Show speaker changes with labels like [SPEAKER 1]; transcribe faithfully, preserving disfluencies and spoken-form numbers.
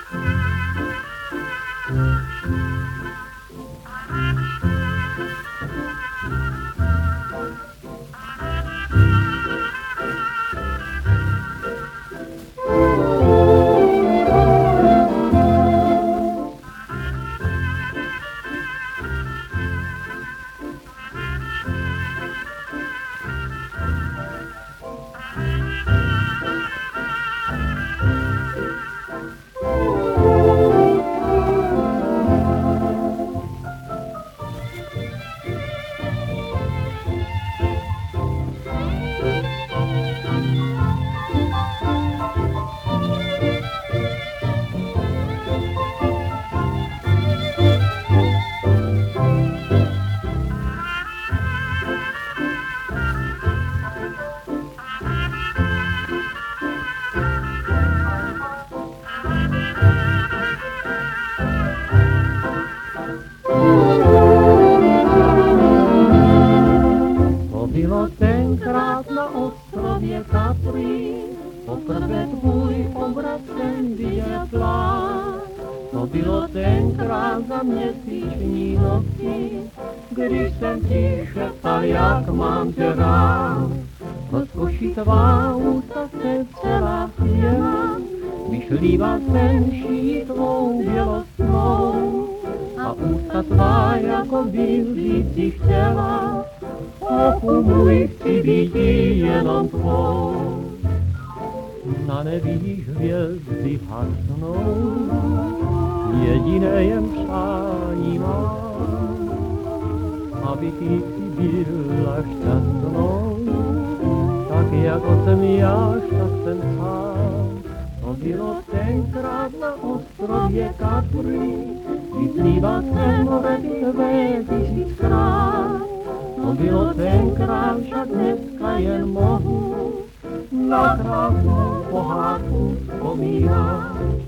[SPEAKER 1] Bylo tenkrát na ostrově Capri, poprvé tvůj obraz jsem viděl plán. To bylo tenkrát za měsíční noci, když jsem ti šeptal, jak mám tě rád. Rozkoší tvá ústa se celá chvěla, vyšlíval jsem ší tvou bělostnou. A ústa tvá jako byl žít si chtěla, ochu můj, chci být jenom tvou. Na nebích hvězdy hasnou, jediné jen přání mám, aby ty byla šťastnou, tak jako jsem já, tak jsem sám. To bylo tenkrát na ostrově Capri, vyplýval jsem ve tvé tisíckrát. To bylo tenkrát, však dneska jen mohu na krásnou pohádku vzpomínat.